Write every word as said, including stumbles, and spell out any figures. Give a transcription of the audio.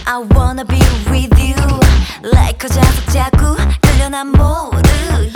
I wanna be with you like a 자석 자꾸 들려 난 모르